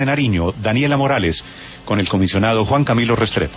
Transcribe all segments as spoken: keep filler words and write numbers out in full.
De Nariño, Daniela Morales, con el comisionado Juan Camilo Restrepo.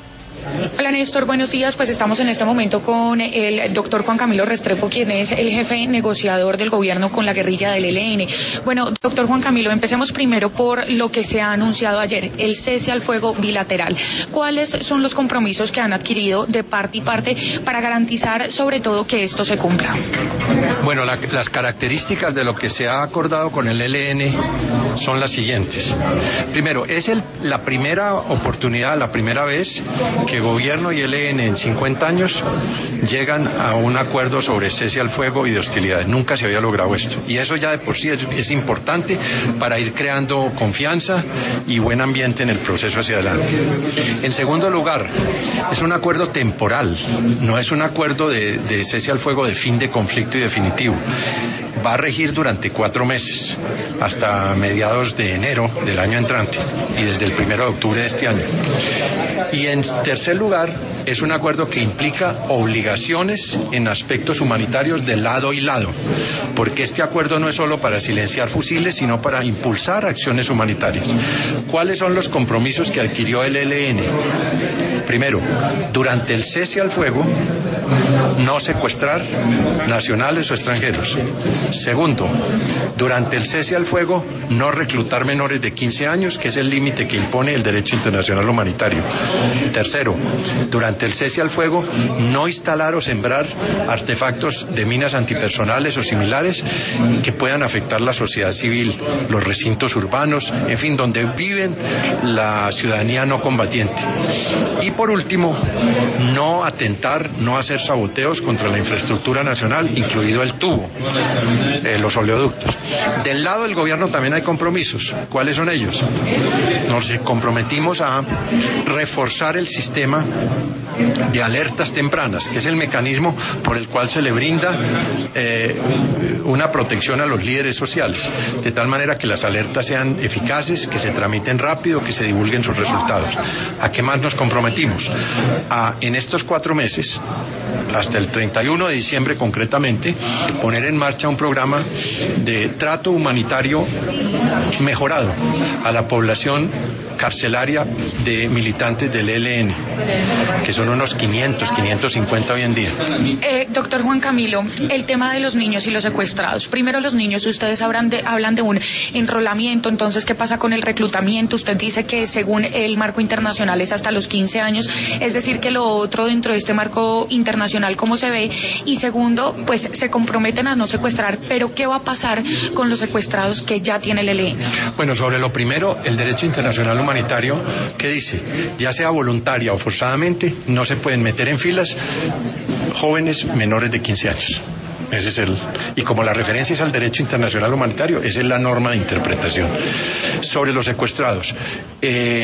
Hola Néstor, buenos días. Pues estamos en este momento con el doctor Juan Camilo Restrepo, quien es el jefe negociador del gobierno con la guerrilla del E L N. Bueno, doctor Juan Camilo, empecemos primero por lo que se ha anunciado ayer, el cese al fuego bilateral. ¿Cuáles son los compromisos que han adquirido de parte y parte para garantizar sobre todo que esto se cumpla? Bueno, la, las características de lo que se ha acordado con el E L N son las siguientes. Primero, es el, la primera oportunidad, la primera vez que gobierno y el E L N en cincuenta años llegan a un acuerdo sobre cese al fuego y de hostilidades. Nunca se había logrado esto. Y eso ya de por sí es, es importante para ir creando confianza y buen ambiente en el proceso hacia adelante. En segundo lugar, es un acuerdo temporal, no es un acuerdo de, de cese al fuego de fin de conflicto y definitivo. Va a regir durante cuatro meses, hasta mediados de enero del año entrante y desde el primero de octubre de este año. Y en tercer lugar, es un acuerdo que implica obligaciones en aspectos humanitarios de lado y lado, porque este acuerdo no es solo para silenciar fusiles, sino para impulsar acciones humanitarias. ¿Cuáles son los compromisos que adquirió el E L N? Primero, durante el cese al fuego, no secuestrar nacionales o extranjeros. Segundo, durante el cese al fuego, no reclutar menores de quince años, que es el límite que impone el derecho internacional humanitario. Tercero, durante el cese al fuego, no instalar o sembrar artefactos de minas antipersonales o similares que puedan afectar la sociedad civil, los recintos urbanos, en fin, donde viven la ciudadanía no combatiente. Y por último, no atentar, no hacer saboteos contra la infraestructura nacional, incluido el tubo, eh, los oleoductos. Del lado del gobierno también hay compromisos. ¿Cuáles son ellos? Nos comprometimos a reforzar el sistema de alertas tempranas, que es el mecanismo por el cual se le brinda eh, una protección a los líderes sociales, de tal manera que las alertas sean eficaces, que se tramiten rápido, que se divulguen sus resultados. ¿A qué más nos comprometimos? A, en estos cuatro meses, hasta el treinta y uno de diciembre concretamente, poner en marcha un programa de trato humanitario mejorado a la población carcelaria de militantes del E L N, que son unos quinientos, quinientos cincuenta hoy en día. Eh, doctor Juan Camilo, el tema de los niños y los secuestrados. Primero los niños, ustedes hablan de, hablan de un enrolamiento, entonces ¿qué pasa con el reclutamiento? Usted dice que según el marco internacional es hasta los quince años, es decir que lo otro dentro de este marco internacional, ¿cómo se ve? Y segundo, pues se comprometen a no secuestrar, pero ¿qué va a pasar con los secuestrados que ya tiene el E L N? Bueno, sobre lo primero, el derecho internacional humanitario, ¿qué dice? Ya sea voluntaria o forzadamente, no se pueden meter en filas jóvenes menores de quince años. Ese es el, y como la referencia es al derecho internacional humanitario, esa es la norma de interpretación. Sobre los secuestrados, eh,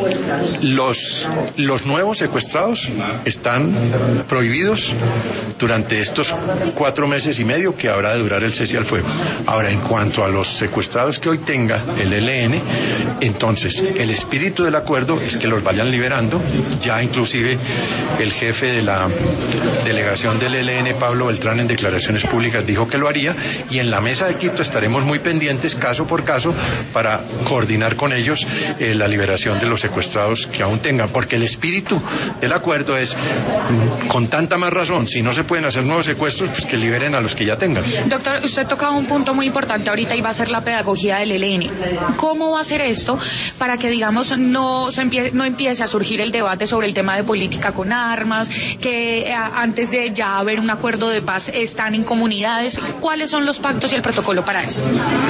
los, los nuevos secuestrados están prohibidos durante estos cuatro meses y medio que habrá de durar el cese al fuego. Ahora, en cuanto a los secuestrados que hoy tenga el E L N, entonces el espíritu del acuerdo es que los vayan liberando. Ya inclusive el jefe de la delegación del E L N, Pablo Beltrán, en declaración públicas dijo que lo haría, y en la mesa de Quito estaremos muy pendientes caso por caso para coordinar con ellos eh, la liberación de los secuestrados que aún tengan, porque el espíritu del acuerdo es, con tanta más razón, si no se pueden hacer nuevos secuestros, pues que liberen a los que ya tengan. Doctor, usted tocaba un punto muy importante ahorita y va a ser la pedagogía del E L N. ¿Cómo va a ser esto para que, digamos, no, se empie- no empiece a surgir el debate sobre el tema de política con armas, que eh, antes de ya haber un acuerdo de paz están en comunidades? ¿Cuáles son los pactos y el protocolo para eso?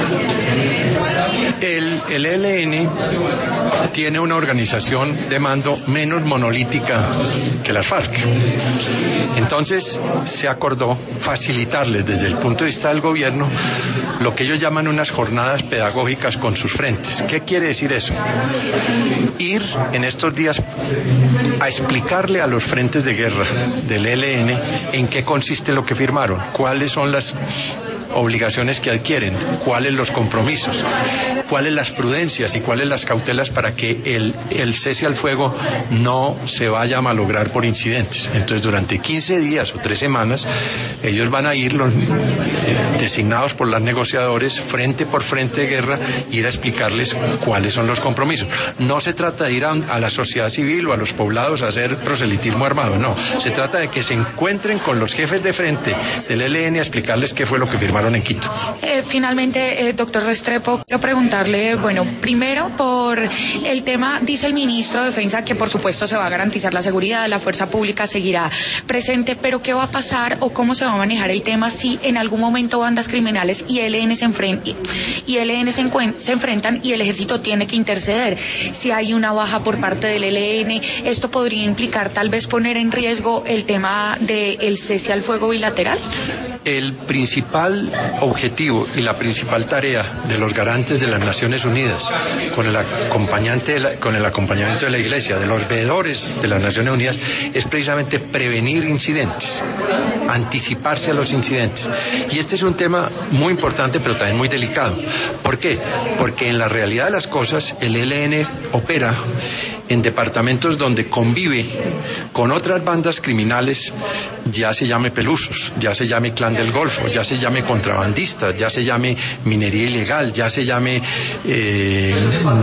El, el E L N tiene una organización de mando menos monolítica que las FARC. Entonces se acordó facilitarles desde el punto de vista del gobierno lo que ellos llaman unas jornadas pedagógicas con sus frentes. ¿Qué quiere decir eso? Ir en estos días a explicarle a los frentes de guerra del E L N en qué consiste lo que firmaron, cuáles son las obligaciones que adquieren, cuáles los compromisos, cuáles las prudencias y cuáles las cautelas para que el, el cese al fuego no se vaya a malograr por incidentes. Entonces, durante quince días o tres semanas, ellos van a ir los, eh, designados por los negociadores frente por frente de guerra, ir a explicarles cuáles son los compromisos. No se trata de ir a, a la sociedad civil o a los poblados a hacer proselitismo armado, no. Se trata de que se encuentren con los jefes de frente del E L N a explicarles qué fue lo que firmaron en Quito. Eh, finalmente, eh, doctor Restrepo, quiero preguntarle, bueno, primero por el tema, dice el ministro de Defensa que por supuesto se va a garantizar la seguridad, la fuerza pública seguirá presente, pero ¿qué va a pasar o cómo se va a manejar el tema si en algún momento bandas criminales y E L N se, enfren y E L N se, se enfrentan y el ejército tiene que interceder? Si hay una baja por parte del E L N, esto podría implicar tal vez poner en riesgo el tema del cese al fuego bilateral. El principal objetivo y la principal tarea de los garantes de las Naciones Unidas, con el acompañante de la, con el acompañamiento de la Iglesia, de los veedores de las Naciones Unidas, es precisamente prevenir incidentes, anticiparse a los incidentes. Y este es un tema muy importante, pero también muy delicado. ¿Por qué? Porque en la realidad de las cosas, el E L N opera en departamentos donde convive con otras bandas criminales, ya se llame Pelusos, ya se llame Clan del Golfo, ya se llame contrabandistas, ya se llame minería ilegal, ya se llame eh,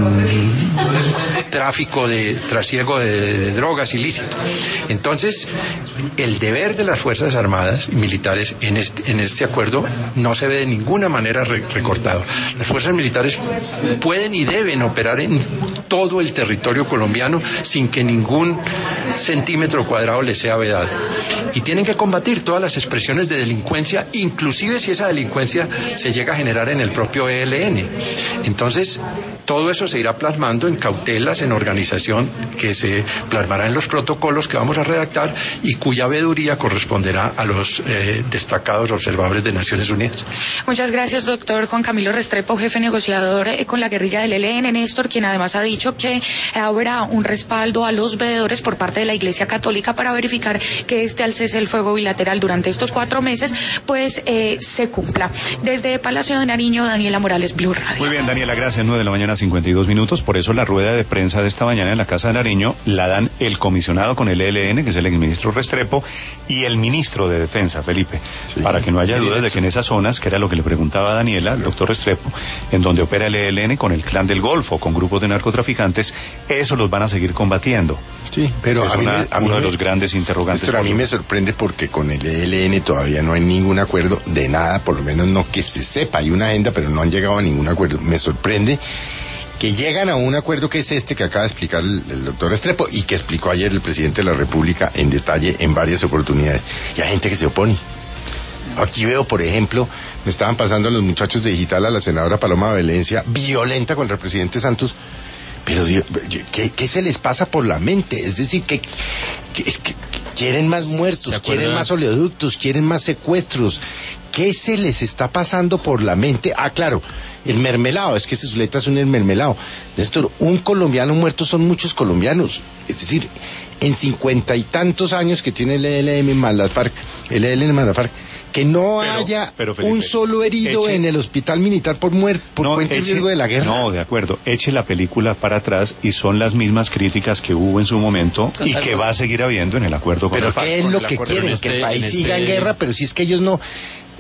tráfico de trasiego de, de, de drogas ilícito. Entonces, el deber de las Fuerzas Armadas y militares en este, en este acuerdo no se ve de ninguna manera re recortado. Las fuerzas militares pueden y deben operar en todo el territorio colombiano sin que ningún centímetro cuadrado les sea vedado. Y tienen que combatir todas las expresiones de delincuencia, inclusive si esa delincuencia se llega a generar en el propio E L N. Entonces, todo eso se irá plasmando en cautelas, en organización, que se plasmará en los protocolos que vamos a redactar y cuya veeduría corresponderá a los eh, destacados observadores de Naciones Unidas. Muchas gracias, doctor Juan Camilo Restrepo, jefe negociador eh, con la guerrilla del E L N, Néstor, quien además ha dicho que eh, habrá un respaldo a los veedores por parte de la Iglesia Católica para verificar que este al cese del fuego bilateral durante estos cuatro meses pues eh, se cumpla. Desde Palacio de Nariño, Daniela Morales, Blue Radio. Muy bien, Daniela, gracias. nueve de la mañana, cincuenta y dos minutos. Por eso la rueda de prensa de esta mañana en la Casa de Nariño la dan el comisionado con el E L N, que es el exministro Restrepo, y el ministro de Defensa, Felipe, sí, para que no haya dudas de que en esas zonas, que era lo que le preguntaba a Daniela, el doctor Restrepo, en donde opera el E L N con el Clan del Golfo, con grupos de narcotraficantes, eso los van a seguir combatiendo. Sí, pero es a mí una, me, a mí uno me, de los grandes interrogantes. Pero a mí me sorprende porque con el E L N todavía no hay ningún acuerdo de nada, por lo menos no que se sepa. Hay una agenda, pero no han llegado a ningún acuerdo. Me sorprende que llegan a un acuerdo que es este que acaba de explicar el, el doctor Restrepo y que explicó ayer el presidente de la República en detalle en varias oportunidades. Y hay gente que se opone. Aquí veo, por ejemplo, me estaban pasando los muchachos de Digital a la senadora Paloma Valencia, violenta contra el presidente Santos. Pero, ¿qué, ¿qué se les pasa por la mente? Es decir, que, que, que, que quieren más muertos, quieren más oleoductos, quieren más secuestros. ¿Qué se les está pasando por la mente? Ah, claro, el mermelado, es que ese Zuleta es un mermelado. Néstor, un colombiano muerto son muchos colombianos. Es decir, en cincuenta y tantos años que tiene el E L N más las FARC, el E L N más las FARC, que no pero, haya pero Felipe, un solo herido eche, en el hospital militar por muerte, por no, cuenta y riesgo de la guerra. No, de acuerdo, eche la película para atrás y son las mismas críticas que hubo en su momento y que va a seguir habiendo en el acuerdo con pero el FARC. Pero ¿qué es lo que quieren? Este, que el país siga este... en guerra, pero si es que ellos no...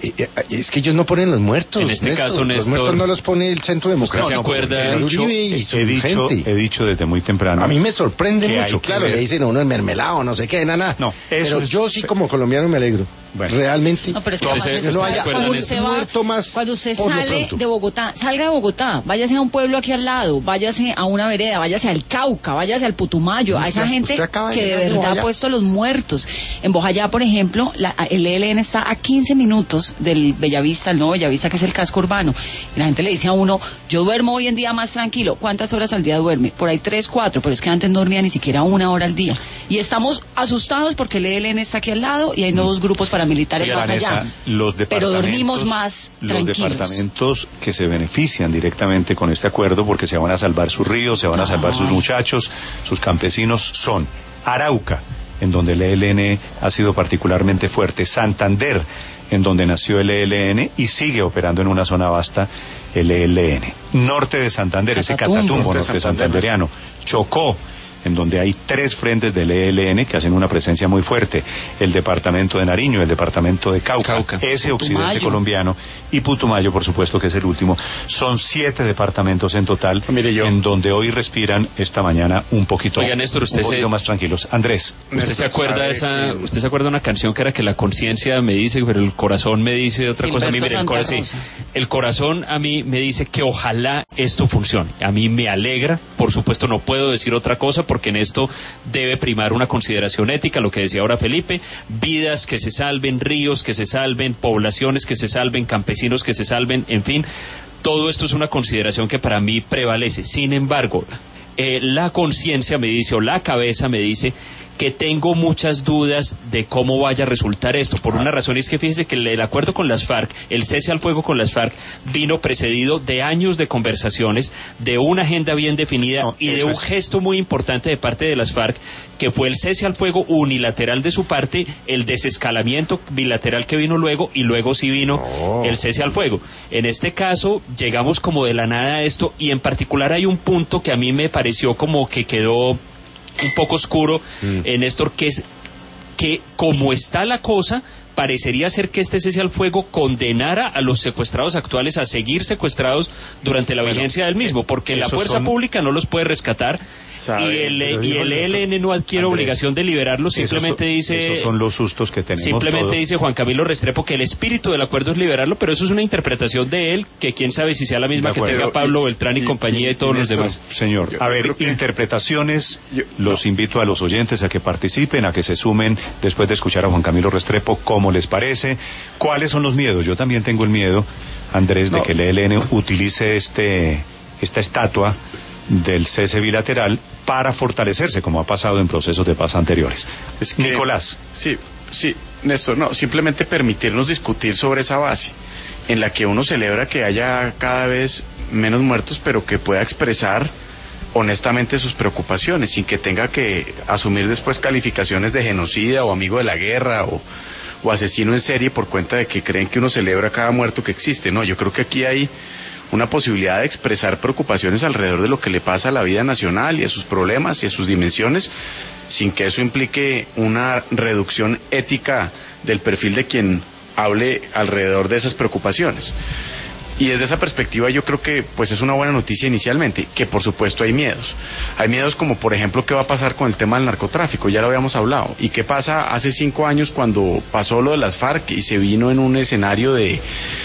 Es que ellos no ponen los muertos. En este Néstor, caso, Néstor, los muertos no los pone el Centro Democrático. ¿Se acuerda? He dicho, he, dicho, he dicho desde muy temprano. A mí me sorprende mucho. Claro, ver... le dicen a uno el mermelado, no sé qué, nada. No, pero es... yo sí como colombiano me alegro. Bueno. Realmente. No, pero es que Entonces, no haya cuando usted, va, más cuando usted sale de Bogotá, salga de Bogotá, váyase a un pueblo aquí al lado, váyase a una vereda, váyase al Cauca, váyase al Putumayo, a esa gente que de verdad ha puesto los muertos. En Bojayá, por ejemplo, la, el E L N está a quince minutos del Bellavista, el nuevo Bellavista, que es el casco urbano. Y la gente le dice a uno, yo duermo hoy en día más tranquilo. ¿Cuántas horas al día duerme? Por ahí tres, cuatro, pero es que antes no dormía ni siquiera una hora al día. Y estamos asustados porque el E L N está aquí al lado y hay nuevos grupos paramilitares más allá. Los pero dormimos más los tranquilos. Los departamentos que se benefician directamente con este acuerdo porque se van a salvar sus ríos, se van a salvar sus muchachos, sus campesinos, son Arauca, en donde el E L N ha sido particularmente fuerte, Santander, en donde nació el E L N y sigue operando en una zona vasta el E L N. Norte de Santander, Catatumbo. ese Catatumbo norte santandereano, Chocó, en donde hay tres frentes del E L N que hacen una presencia muy fuerte, el departamento de Nariño, el departamento de Cauca, Cauca. ese Putumayo. Occidente colombiano, y Putumayo, por supuesto, que es el último. Son siete departamentos en total, Mire yo. en donde hoy respiran esta mañana un poquito, Oiga, Néstor, usted un poquito se... más tranquilos. Andrés. ¿Usted se acuerda de esa, que... usted se acuerda de una canción que era que la conciencia me dice, pero el corazón me dice otra cosa? A mí, mire, el, cora... sí, el corazón a mí me dice que ojalá esto funcione. A mí me alegra, por supuesto no puedo decir otra cosa, porque en esto debe primar una consideración ética, lo que decía ahora Felipe, vidas que se salven, ríos que se salven, poblaciones que se salven, campesinos que se salven, en fin, todo esto es una consideración que para mí prevalece. Sin embargo, eh, la conciencia me dice, o la cabeza me dice, que tengo muchas dudas de cómo vaya a resultar esto, por una razón, y es que fíjese que el acuerdo con las FARC, el cese al fuego con las FARC, vino precedido de años de conversaciones, de una agenda bien definida no, y de un es... gesto muy importante de parte de las FARC, que fue el cese al fuego unilateral de su parte, el desescalamiento bilateral que vino luego, y luego sí vino oh. el cese al fuego. En este caso, llegamos como de la nada a esto, y en particular hay un punto que a mí me pareció como que quedó un poco oscuro, mm. eh, Néstor, que es que como está la cosa, parecería ser que este cese al fuego condenara a los secuestrados actuales a seguir secuestrados durante la bueno, vigencia del mismo, porque la fuerza son... pública no los puede rescatar, sabe, y el, y el E L N no adquiere Andrés, obligación de liberarlos, simplemente esos son, dice... Esos son los sustos que tenemos Simplemente todos. dice Juan Camilo Restrepo que el espíritu del acuerdo es liberarlo, pero eso es una interpretación de él, que quién sabe si sea la misma que tenga Pablo Beltrán y, y compañía y, y todos y los demás. Señor, yo, a ver, que... interpretaciones, yo, los no. invito a los oyentes a que participen, a que se sumen después de escuchar a Juan Camilo Restrepo, cómo les parece. ¿Cuáles son los miedos? Yo también tengo el miedo, Andrés, no. de que el E L N utilice este esta estatua del cese bilateral para fortalecerse, como ha pasado en procesos de paz anteriores. Es que, Nicolás. Sí, sí, Néstor, no, simplemente permitirnos discutir sobre esa base, en la que uno celebra que haya cada vez menos muertos, pero que pueda expresar honestamente sus preocupaciones, sin que tenga que asumir después calificaciones de genocida o amigo de la guerra o o asesino en serie por cuenta de que creen que uno celebra cada muerto que existe. No, yo creo que aquí hay una posibilidad de expresar preocupaciones alrededor de lo que le pasa a la vida nacional y a sus problemas y a sus dimensiones, sin que eso implique una reducción ética del perfil de quien hable alrededor de esas preocupaciones. Y desde esa perspectiva yo creo que pues es una buena noticia inicialmente, que por supuesto hay miedos. Hay miedos como por ejemplo qué va a pasar con el tema del narcotráfico, ya lo habíamos hablado. Y qué pasa hace cinco años cuando pasó lo de las FARC y se vino en un escenario de,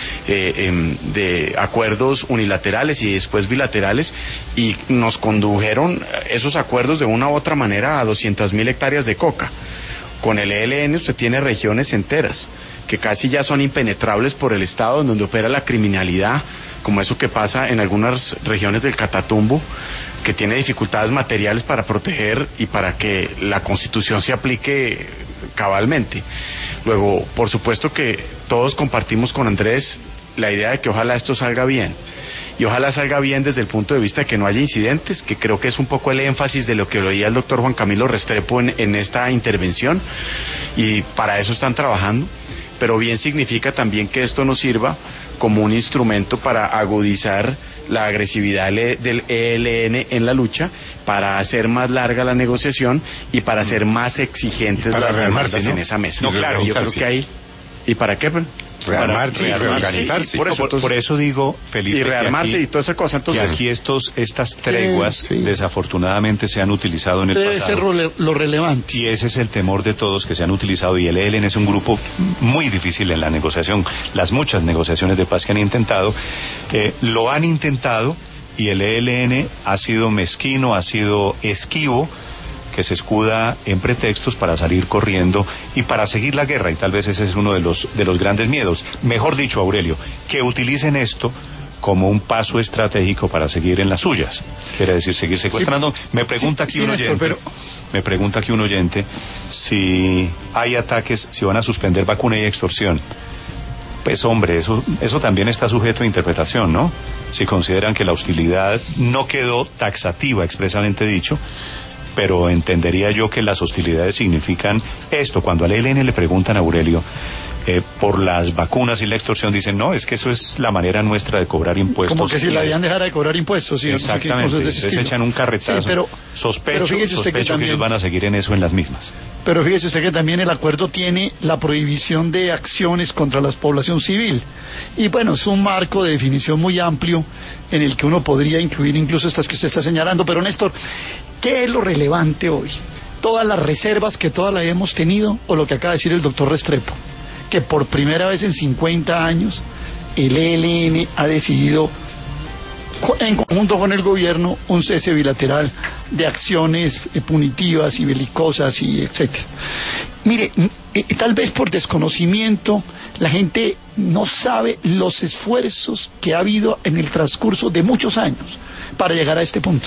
eh, de acuerdos unilaterales y después bilaterales, y nos condujeron esos acuerdos de una u otra manera a doscientas mil hectáreas de coca. Con el E L N usted tiene regiones enteras que casi ya son impenetrables por el Estado, en donde opera la criminalidad, como eso que pasa en algunas regiones del Catatumbo, que tiene dificultades materiales para proteger y para que la Constitución se aplique cabalmente. Luego, por supuesto que todos compartimos con Andrés la idea de que ojalá esto salga bien, y ojalá salga bien desde el punto de vista de que no haya incidentes, que creo que es un poco el énfasis de lo que oía el doctor Juan Camilo Restrepo en, en esta intervención, y para eso están trabajando. Pero bien significa también que esto nos sirva como un instrumento para agudizar la agresividad del E L N en la lucha, para hacer más larga la negociación y para hacer más exigentes las demandas, ¿no?, en esa mesa. No, claro, yo creo que hay... ¿Y para qué? Rearmarse y reorganizarse. Por eso, entonces, por eso digo, Felipe, y rearmarse aquí, y toda esa cosa. Entonces, que aquí estos, estas treguas sí, sí. desafortunadamente se han utilizado en el Debe pasado. Debe ser lo relevante. Y ese es el temor de todos, que se han utilizado, y el E L N es un grupo muy difícil en la negociación. Las muchas negociaciones de paz que han intentado, eh, lo han intentado, y el E L N ha sido mezquino, ha sido esquivo, que se escuda en pretextos para salir corriendo y para seguir la guerra, y tal vez ese es uno de los de los grandes miedos. Mejor dicho, Aurelio, que utilicen esto como un paso estratégico para seguir en las suyas. Quiere decir, seguir secuestrando. Sí, me pregunta sí, aquí sí, un oyente, Néstor, pero... me pregunta aquí un oyente si hay ataques, si van a suspender vacuna y extorsión. Pues hombre, eso, eso también está sujeto a interpretación, ¿no? Si consideran que la hostilidad no quedó taxativa, expresamente dicho, pero entendería yo que las hostilidades significan esto. Cuando al E L N le preguntan a Aurelio, eh, por las vacunas y la extorsión, dicen, no, es que eso es la manera nuestra de cobrar impuestos. Como que si la habían dejado de cobrar impuestos. ¿Sí? Exactamente, no sé se echan un carretazo. Sí, pero, sospecho, pero sospecho que, también, que ellos van a seguir en eso en las mismas. Pero fíjese usted que también el acuerdo tiene la prohibición de acciones contra la población civil. Y bueno, es un marco de definición muy amplio en el que uno podría incluir incluso estas que usted está señalando. Pero Néstor, ¿qué es lo relevante hoy? ¿Todas las reservas que todas las hemos tenido o lo que acaba de decir el doctor Restrepo? Que por primera vez en cincuenta años el E L N ha decidido, en conjunto con el gobierno, un cese bilateral de acciones punitivas y belicosas y etcétera. Mire, eh, tal vez por desconocimiento la gente no sabe los esfuerzos que ha habido en el transcurso de muchos años para llegar a este punto.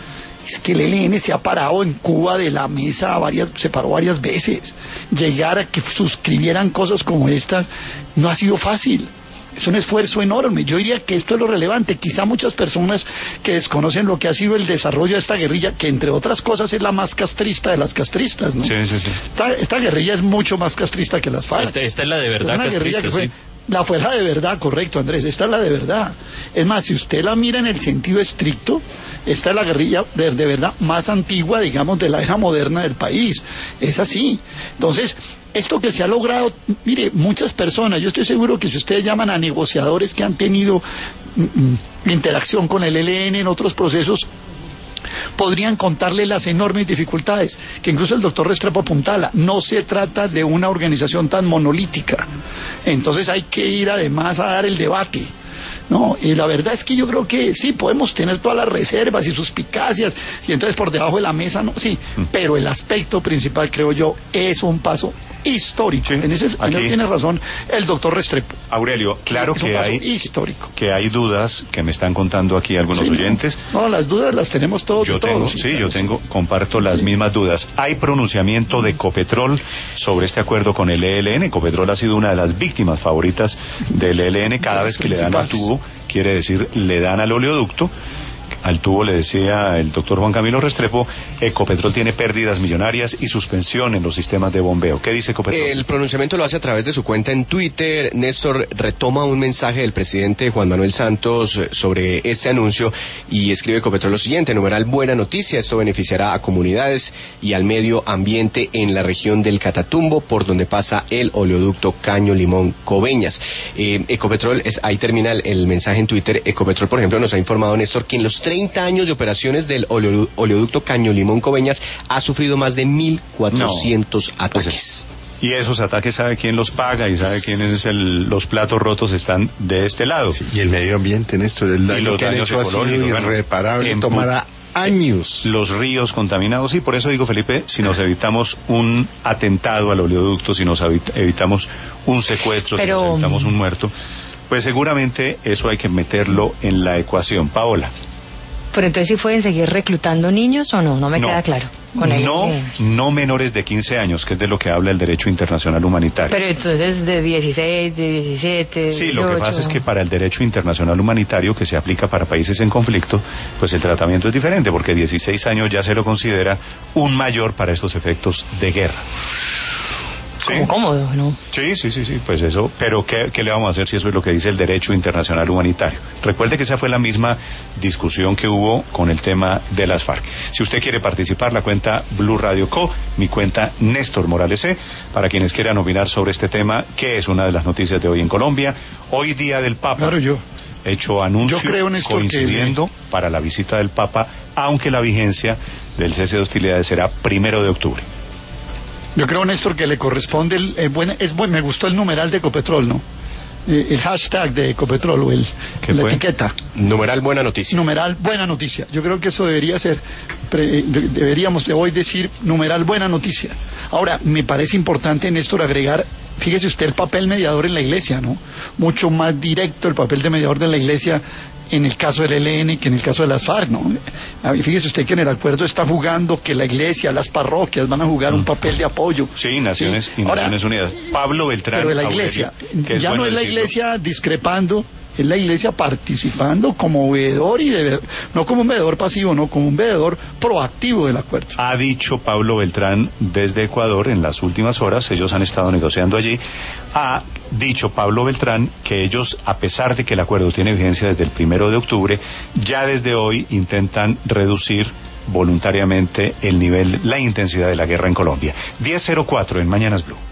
Es que el E L N se ha parado en Cuba de la mesa varias, se paró varias veces. Llegar a que suscribieran cosas como estas no ha sido fácil. Es un esfuerzo enorme. Yo diría que esto es lo relevante. Quizá muchas personas que desconocen lo que ha sido el desarrollo de esta guerrilla, que entre otras cosas es la más castrista de las castristas, ¿no? Sí, sí, sí. Esta, esta guerrilla es mucho más castrista que las FARC. Esta, esta es la de verdad es castrista, fue, sí. La fue la de verdad, correcto, Andrés. Esta es la de verdad. Es más, si usted la mira en el sentido estricto, esta es la guerrilla de, de verdad más antigua, digamos, de la era moderna del país. Es así. Entonces, esto que se ha logrado, mire, muchas personas, yo estoy seguro que si ustedes llaman a negociadores que han tenido mm, interacción con el E L N en otros procesos, podrían contarle las enormes dificultades que incluso el doctor Restrepo apuntala. No se trata de una organización tan monolítica, entonces hay que ir además a dar el debate. No, y la verdad es que yo creo que sí, podemos tener todas las reservas y suspicacias, y entonces por debajo de la mesa, no, sí, mm. pero el aspecto principal, creo yo, es un paso histórico. Sí, en ese aquí tiene razón el doctor Restrepo. Aurelio, claro es que hay histórico. que hay dudas que me están contando aquí algunos sí, oyentes. No, no, las dudas las tenemos todos. Yo tengo, todos, sí, sí, yo tengo, comparto las sí. mismas dudas. Hay pronunciamiento de Ecopetrol sobre este acuerdo con el E L N. Ecopetrol ha sido una de las víctimas favoritas del E L N. Cada vez que le dan al tubo, quiere decir, le dan al oleoducto. Al tubo, le decía el doctor Juan Camilo Restrepo, Ecopetrol tiene pérdidas millonarias y suspensión en los sistemas de bombeo. ¿Qué dice Ecopetrol? El pronunciamiento lo hace a través de su cuenta en Twitter. Néstor retoma un mensaje del presidente Juan Manuel Santos sobre este anuncio y escribe Ecopetrol lo siguiente: numeral buena noticia, esto beneficiará a comunidades y al medio ambiente en la región del Catatumbo, por donde pasa el oleoducto Caño Limón Coveñas. Eh, Ecopetrol, es, ahí termina el, el mensaje en Twitter. Ecopetrol, por ejemplo, nos ha informado, Néstor, que en los treinta años de operaciones del oleo, oleoducto Caño Limón Coveñas ha sufrido más de mil cuatrocientos no. ataques. Y esos ataques, ¿sabe quién los paga? Y sabe quiénes el, los platos rotos están de este lado. Sí, y el medio ambiente, Néstor, el daño y los que daños han hecho ecológicos, irreparable, tomará años. Los ríos contaminados, y por eso digo, Felipe, si nos evitamos un atentado al oleoducto, si nos evitamos un secuestro, Pero... si nos evitamos un muerto, pues seguramente eso hay que meterlo en la ecuación. Paola. Pero entonces, ¿sí pueden seguir reclutando niños o no? No me no, queda claro. Con no, no menores de quince años, que es de lo que habla el derecho internacional humanitario. Pero entonces de dieciséis, de diecisiete, de sí, dieciocho... lo que pasa es que para el derecho internacional humanitario, que se aplica para países en conflicto, pues el tratamiento es diferente, porque dieciséis años ya se lo considera un mayor para estos efectos de guerra. Sí. Como cómodo, ¿no? Sí, sí, sí, sí, pues eso, pero ¿qué, ¿qué le vamos a hacer si eso es lo que dice el derecho internacional humanitario? Recuerde que esa fue la misma discusión que hubo con el tema de las FARC. Si usted quiere participar, la cuenta Blue Radio Co, mi cuenta Néstor Morales C, para quienes quieran opinar sobre este tema, que es una de las noticias de hoy en Colombia. Hoy día del Papa. Claro, yo. Hecho anuncio yo creo, Néstor, coincidiendo que... para la visita del Papa, aunque la vigencia del cese de hostilidades será primero de octubre. Yo creo, Néstor, que le corresponde, el, el buen, es buen, me gustó el numeral de Ecopetrol, ¿no? Eh, el hashtag de Ecopetrol, o el, la fue? etiqueta. Numeral buena noticia. Numeral buena noticia. Yo creo que eso debería ser, pre, deberíamos de hoy decir numeral buena noticia. Ahora, me parece importante, Néstor, agregar, fíjese usted, el papel mediador en la Iglesia, ¿no? Mucho más directo el papel de mediador de la Iglesia en el caso del E L N que en el caso de las FARC, ¿no? Fíjese usted que en el acuerdo está jugando que la Iglesia, las parroquias van a jugar un papel de apoyo. Sí, Naciones, ¿sí? Y Naciones Ahora, Unidas. Pablo Beltrán. Pero de la Iglesia, Aurelio, ya no es la decirlo. Iglesia discrepando, es la Iglesia participando como veedor y de, no como un veedor pasivo, no, como un veedor proactivo del acuerdo. Ha dicho Pablo Beltrán desde Ecuador en las últimas horas, ellos han estado negociando allí, a dicho Pablo Beltrán que ellos, a pesar de que el acuerdo tiene vigencia desde el primero de octubre, ya desde hoy intentan reducir voluntariamente el nivel, la intensidad de la guerra en Colombia. diez cero cuatro en Mañanas Blue.